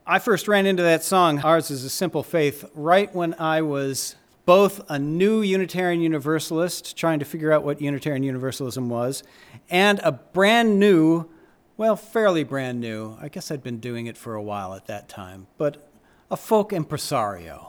I first ran into that song, Ours is a Simple Faith, right when I was both a new Unitarian Universalist, trying to figure out what Unitarian Universalism was, and a brand new, well, fairly brand new, I guess I'd been doing it for a while at that time, but a folk impresario.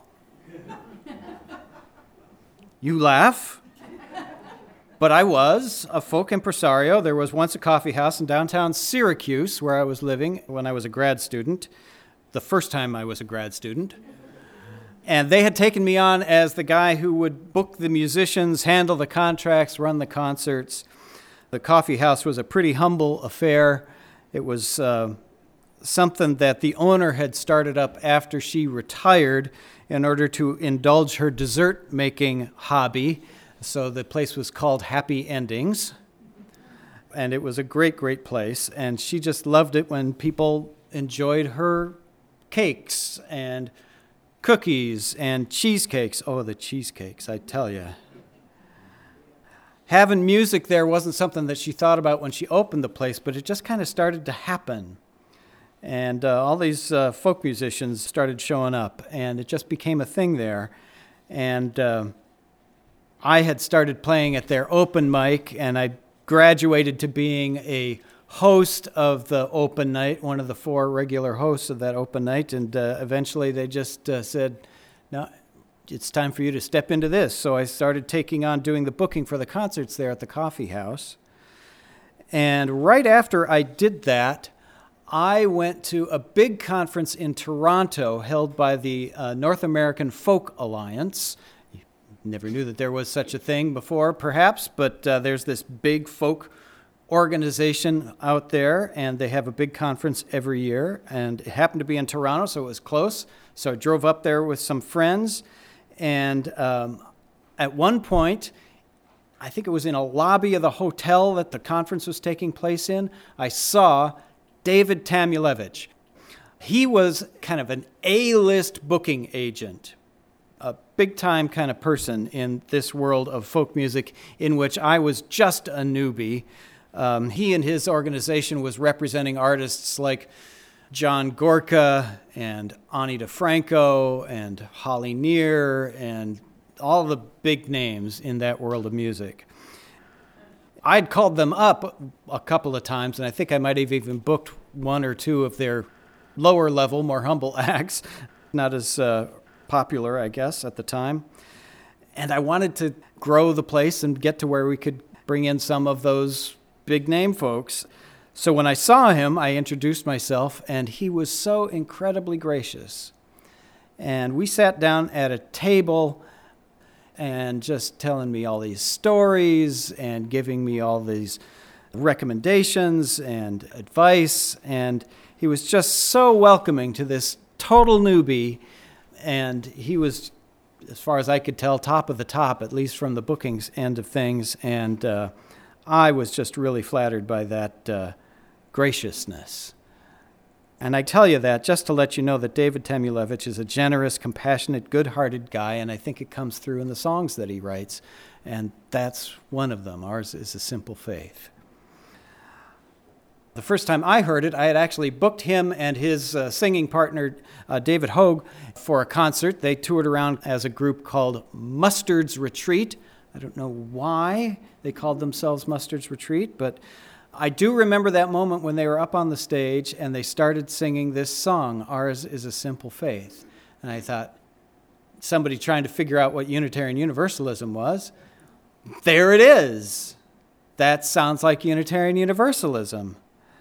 You laugh, but I was a folk impresario. There was once a coffee house in downtown Syracuse where I was living when I was a grad student, the first time I was a grad student. And they had taken me on as the guy who would book the musicians, handle the contracts, run the concerts. The coffee house was a pretty humble affair. It was something that the owner had started up after she retired in order to indulge her dessert-making hobby. So the place was called Happy Endings. And it was a great, great place. And she just loved it when people enjoyed her cakes and cookies and cheesecakes. Oh, the cheesecakes, I tell you. Having music there wasn't something that she thought about when she opened the place, but it just kind of started to happen. And all these folk musicians started showing up, and it just became a thing there. And I had started playing at their open mic, and I graduated to being a host of the open night, one of the 4 regular hosts of that open night, and eventually they just said, no, it's time for you to step into this. So I started taking on doing the booking for the concerts there at the coffee house. And right after I did that, I went to a big conference in Toronto held by the North American Folk Alliance. Never knew that there was such a thing before, perhaps, but there's this big folk organization out there, and they have a big conference every year, and it happened to be in Toronto, so it was close. So I drove up there with some friends, and at one point, I think it was in a lobby of the hotel that the conference was taking place in, I saw David Tamulevich. He was kind of an A-list booking agent, a big-time kind of person in this world of folk music in which I was just a newbie. He and his organization was representing artists like John Gorka and Ani DeFranco and Holly Near and all the big names in that world of music. I'd called them up a couple of times, and I think I might have even booked 1 or 2 of their lower level, more humble acts, not as popular, I guess, at the time. And I wanted to grow the place and get to where we could bring in some of those big name folks. So when I saw him, I introduced myself, and he was so incredibly gracious. And we sat down at a table and just telling me all these stories and giving me all these recommendations and advice. And he was just so welcoming to this total newbie. And he was, as far as I could tell, top of the top, at least from the bookings end of things. And I was just really flattered by that graciousness. And I tell you that just to let you know that David Tamulevich is a generous, compassionate, good-hearted guy, and I think it comes through in the songs that he writes. And that's one of them. Ours is a Simple Faith. The first time I heard it, I had actually booked him and his singing partner, David Hogue, for a concert. They toured around as a group called Mustard's Retreat. I don't know why they called themselves Mustard's Retreat, but I do remember that moment when they were up on the stage and they started singing this song, Ours is a Simple Faith. And I thought, somebody trying to figure out what Unitarian Universalism was. There it is. That sounds like Unitarian Universalism.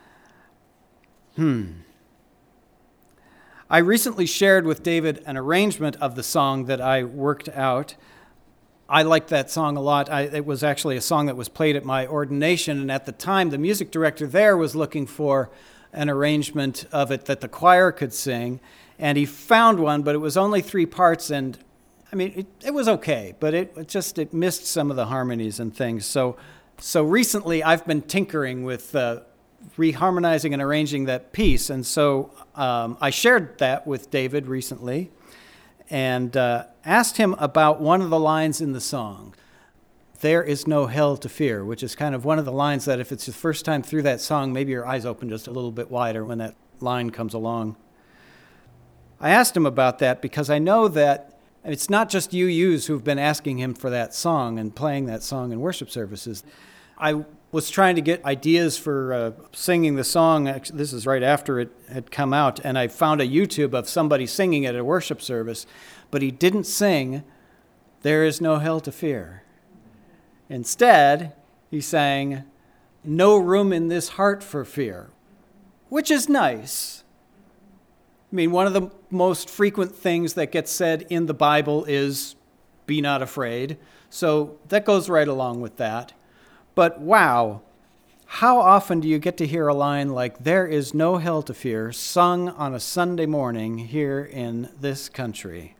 I recently shared with David an arrangement of the song that I worked out. I liked that song a lot. It was actually a song that was played at my ordination, and at the time, the music director there was looking for an arrangement of it that the choir could sing, and he found one, but it was only 3 parts, and I mean, it was okay, but it missed some of the harmonies and things. So recently, I've been tinkering with reharmonizing and arranging that piece, and so I shared that with David recently, and asked him about one of the lines in the song, "There is no hell to fear," which is kind of one of the lines that if it's the first time through that song, maybe your eyes open just a little bit wider when that line comes along. I asked him about that because I know that it's not just UUs who've been asking him for that song and playing that song in worship services. I was trying to get ideas for singing the song. This is right after it had come out, and I found a YouTube of somebody singing it at a worship service, but he didn't sing "There Is No Hell to Fear." Instead, he sang "No Room in This Heart for Fear," which is nice. I mean, one of the most frequent things that gets said in the Bible is, "Be not afraid." So that goes right along with that. But wow, how often do you get to hear a line like, "There is no hell to fear," sung on a Sunday morning here in this country?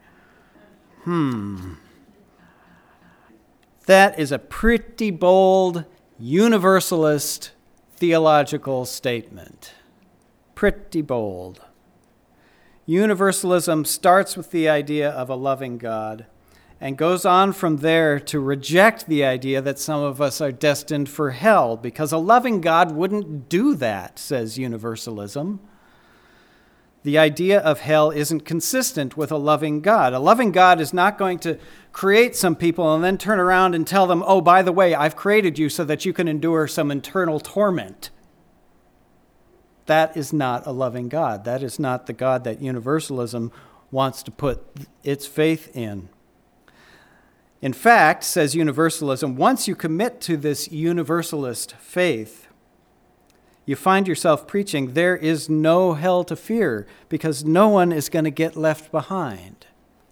That is a pretty bold, universalist theological statement. Pretty bold. Universalism starts with the idea of a loving God and goes on from there to reject the idea that some of us are destined for hell, because a loving God wouldn't do that, says universalism. The idea of hell isn't consistent with a loving God. A loving God is not going to create some people and then turn around and tell them, "Oh, by the way, I've created you so that you can endure some internal torment." That is not a loving God. That is not the God that universalism wants to put its faith in. In fact, says universalism, once you commit to this universalist faith, you find yourself preaching, "There is no hell to fear," because no one is going to get left behind.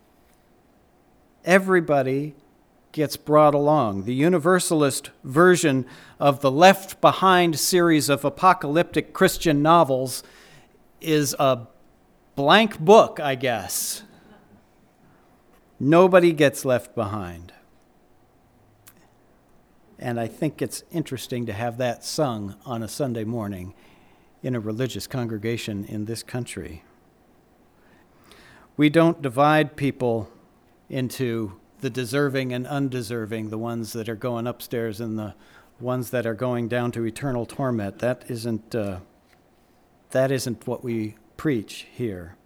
Everybody gets brought along. The universalist version of the Left Behind series of apocalyptic Christian novels is a blank book, I guess. Nobody gets left behind. And I think it's interesting to have that sung on a Sunday morning in a religious congregation in this country. We don't divide people into the deserving and undeserving, the ones that are going upstairs and the ones that are going down to eternal torment. That isn't what we preach here.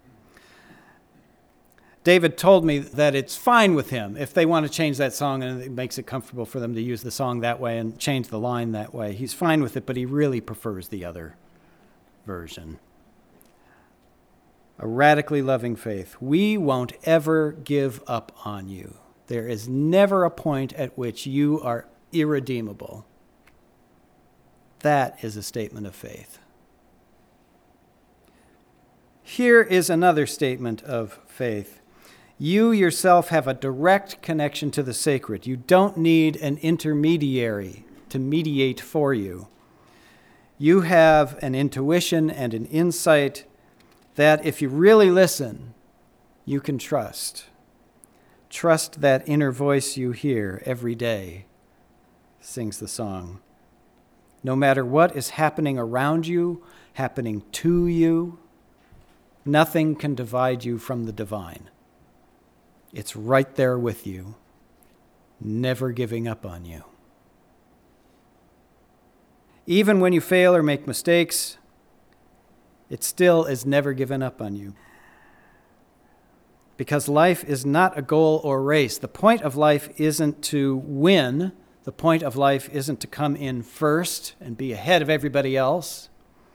David told me that it's fine with him if they want to change that song and it makes it comfortable for them to use the song that way and change the line that way. He's fine with it, but he really prefers the other version. A radically loving faith. We won't ever give up on you. There is never a point at which you are irredeemable. That is a statement of faith. Here is another statement of faith. You yourself have a direct connection to the sacred. You don't need an intermediary to mediate for you. You have an intuition and an insight that, if you really listen, you can trust. Trust that inner voice you hear every day, sings the song. No matter what is happening around you, happening to you, nothing can divide you from the divine. It's right there with you, never giving up on you. Even when you fail or make mistakes, it still is never given up on you. Because life is not a goal or race. The point of life isn't to win. The point of life isn't to come in first and be ahead of everybody else.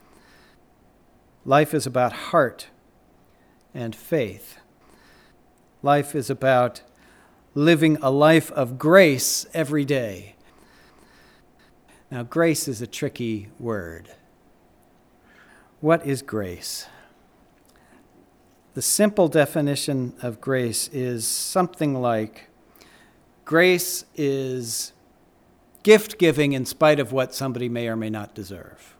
Life is about heart and faith. Life is about living a life of grace every day. Now, grace is a tricky word. What is grace? The simple definition of grace is something like, grace is gift giving in spite of what somebody may or may not deserve.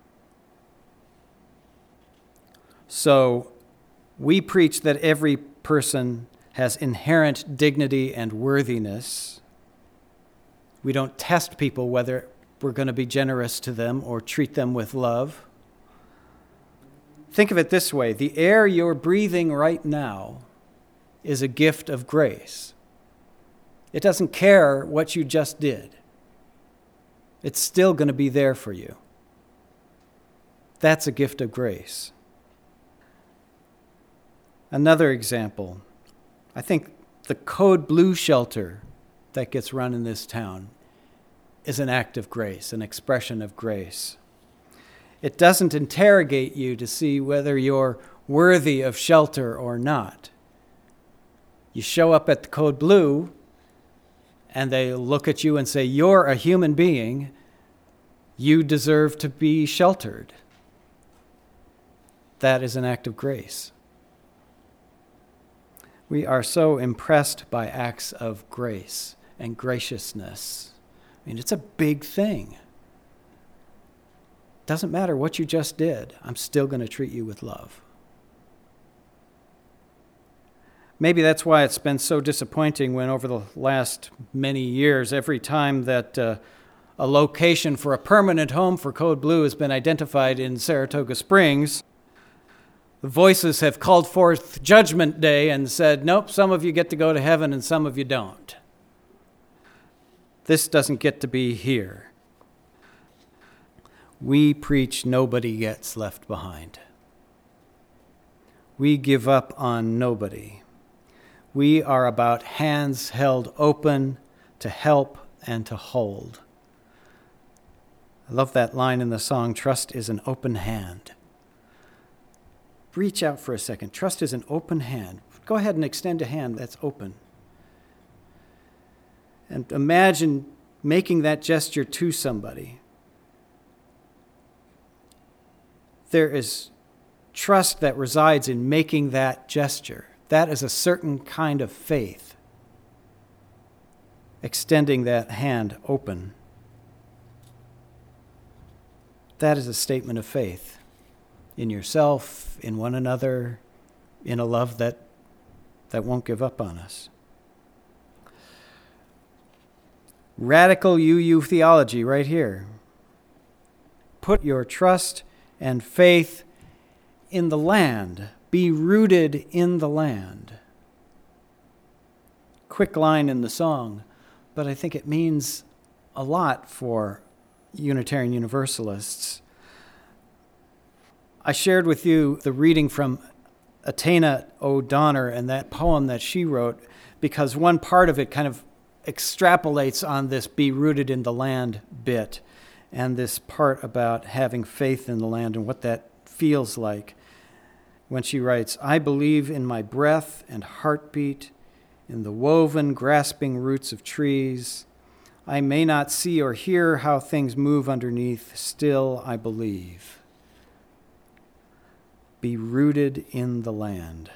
So we preach that every person has inherent dignity and worthiness. We don't test people whether we're going to be generous to them or treat them with love. Think of it this way. The air you're breathing right now is a gift of grace. It doesn't care what you just did. It's still going to be there for you. That's a gift of grace. Another example, I think the Code Blue shelter that gets run in this town is an act of grace, an expression of grace. It doesn't interrogate you to see whether you're worthy of shelter or not. You show up at the Code Blue, and they look at you and say, you're a human being. You deserve to be sheltered. That is an act of grace. We are so impressed by acts of grace and graciousness. I mean, it's a big thing. Doesn't matter what you just did, I'm still going to treat you with love. Maybe that's why it's been so disappointing when over the last many years, every time that a location for a permanent home for Code Blue has been identified in Saratoga Springs, the voices have called forth Judgment Day and said, nope, some of you get to go to heaven and some of you don't. This doesn't get to be here. We preach nobody gets left behind. We give up on nobody. We are about hands held open to help and to hold. I love that line in the song, "Trust is an open hand." Reach out for a second. Trust is an open hand. Go ahead and extend a hand that's open. And imagine making that gesture to somebody. There is trust that resides in making that gesture. That is a certain kind of faith. Extending that hand open. That is a statement of faith in yourself, in one another, in a love that won't give up on us. Radical UU theology right here. Put your trust and faith in the land. Be rooted in the land. Quick line in the song, but I think it means a lot for Unitarian Universalists. I shared with you the reading from Atena O'Donnell and that poem that she wrote, because one part of it kind of extrapolates on this be rooted in the land bit, and this part about having faith in the land and what that feels like. When she writes, "I believe in my breath and heartbeat, in the woven, grasping roots of trees. I may not see or hear how things move underneath, still I believe." Be rooted in the land.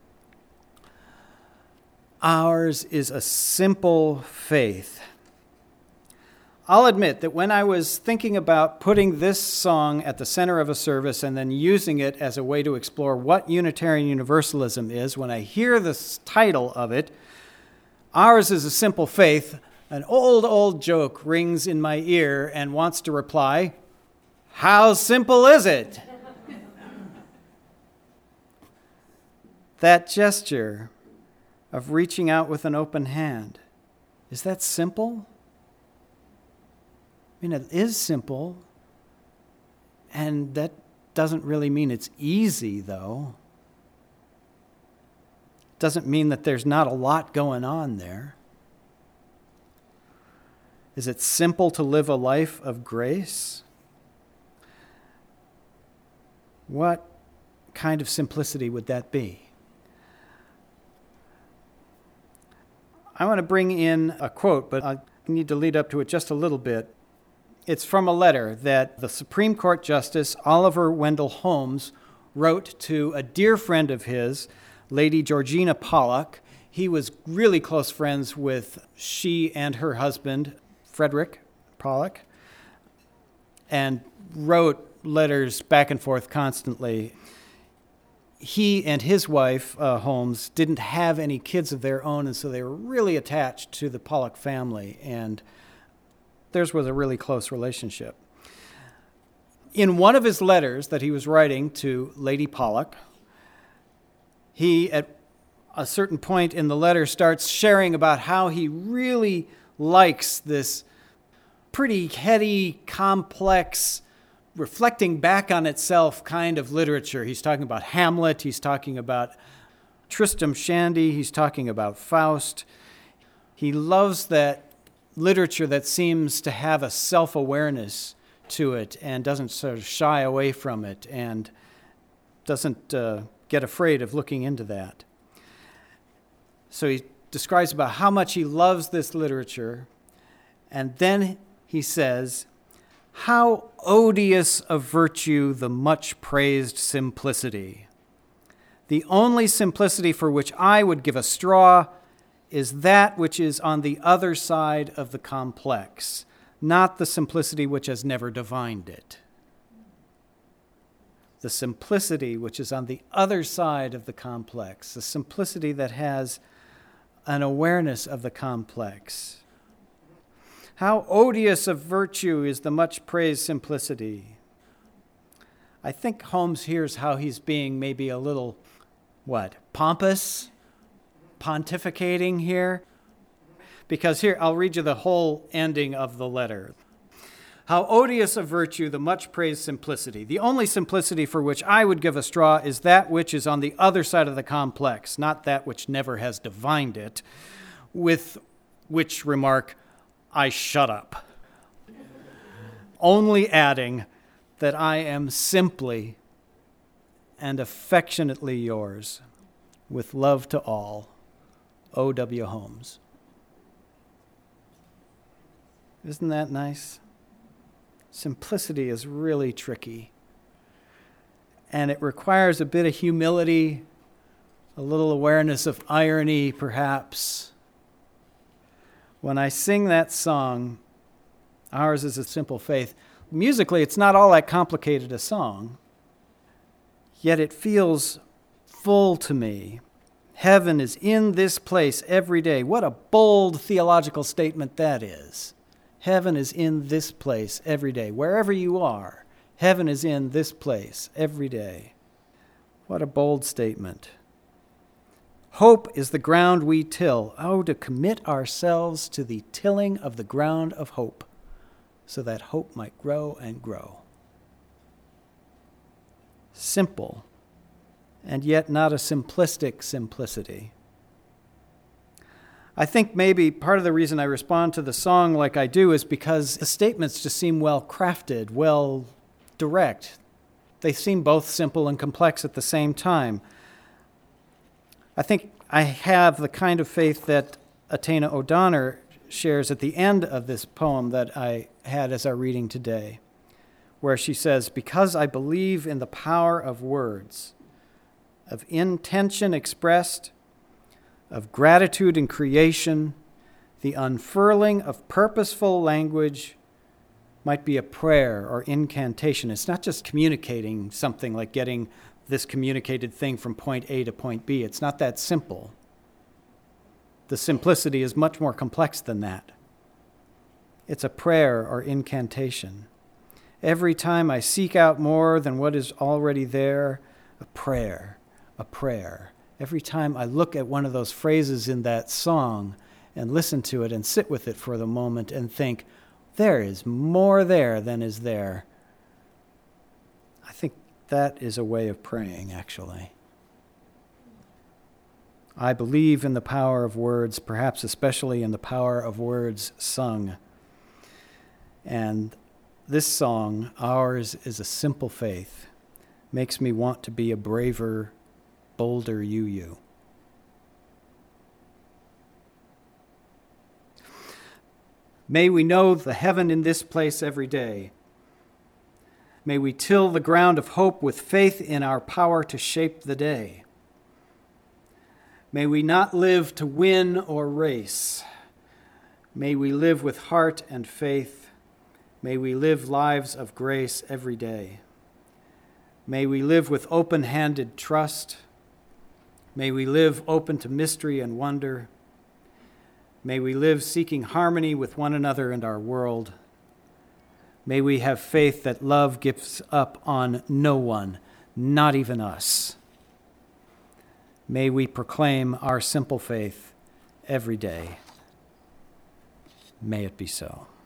Ours is a simple faith. I'll admit that when I was thinking about putting this song at the center of a service and then using it as a way to explore what Unitarian Universalism is, when I hear the title of it, "Ours is a simple faith," an old joke rings in my ear and wants to reply, "How simple is it?" That gesture of reaching out with an open hand, is that simple? I mean, it is simple, and that doesn't really mean it's easy, though. Doesn't mean that there's not a lot going on there. Is it simple to live a life of grace? What kind of simplicity would that be? I want to bring in a quote, but I need to lead up to it just a little bit. It's from a letter that the Supreme Court Justice Oliver Wendell Holmes wrote to a dear friend of his, Lady Georgina Pollock. He was really close friends with she and her husband, Frederick Pollock, and wrote letters back and forth constantly. He and his wife, Holmes, didn't have any kids of their own, and so they were really attached to the Pollock family, and theirs was a really close relationship. In one of his letters that he was writing to Lady Pollock, he, at a certain point in the letter, starts sharing about how he really likes this pretty heady, complex, reflecting back on itself kind of literature. He's talking about Hamlet. He's talking about Tristram Shandy, he's talking about Faust. He loves that literature that seems to have a self-awareness to it and doesn't sort of shy away from it and doesn't get afraid of looking into that. So he describes about how much he loves this literature, and then he says, "How odious of virtue the much praised simplicity. The only simplicity for which I would give a straw is that which is on the other side of the complex, not the simplicity which has never divined it." The simplicity which is on the other side of the complex, the simplicity that has an awareness of the complex. How odious of virtue is the much praised simplicity. I think Holmes hears how he's being maybe a little, pompous? Pontificating here? Because here, I'll read you the whole ending of the letter. How odious of virtue the much praised simplicity. The only simplicity for which I would give a straw is that which is on the other side of the complex, not that which never has divined it, with which remark I shut up, only adding that I am simply and affectionately yours, with love to all, O.W. Holmes. Isn't that nice? Simplicity is really tricky, and it requires a bit of humility, a little awareness of irony, perhaps. When I sing that song, Ours is a Simple Faith, musically it's not all that complicated a song, yet it feels full to me. Heaven is in this place every day. What a bold theological statement that is. Heaven is in this place every day. Wherever you are, heaven is in this place every day. What a bold statement. Hope is the ground we till. Oh, to commit ourselves to the tilling of the ground of hope, so that hope might grow and grow. Simple, and yet not a simplistic simplicity. I think maybe part of the reason I respond to the song like I do is because the statements just seem well crafted, well direct. They seem both simple and complex at the same time. I think I have the kind of faith that Atena O'Donnell shares at the end of this poem that I had as our reading today, where she says, "Because I believe in the power of words, of intention expressed, of gratitude in creation, the unfurling of purposeful language might be a prayer or incantation." It's not just communicating something like getting this communicated thing from point A to point B. It's not that simple. The simplicity is much more complex than that. It's a prayer or incantation. Every time I seek out more than what is already there, a prayer, a prayer. Every time I look at one of those phrases in that song and listen to it and sit with it for the moment and think, there is more there than is there. I think that is a way of praying, actually. I believe in the power of words, perhaps especially in the power of words sung. And this song, Ours is a Simple Faith, makes me want to be a braver, bolder you. May we know the heaven in this place every day. May we till the ground of hope with faith in our power to shape the day. May we not live to win or race. May we live with heart and faith. May we live lives of grace every day. May we live with open-handed trust. May we live open to mystery and wonder. May we live seeking harmony with one another and our world. May we have faith that love gives up on no one, not even us. May we proclaim our simple faith every day. May it be so.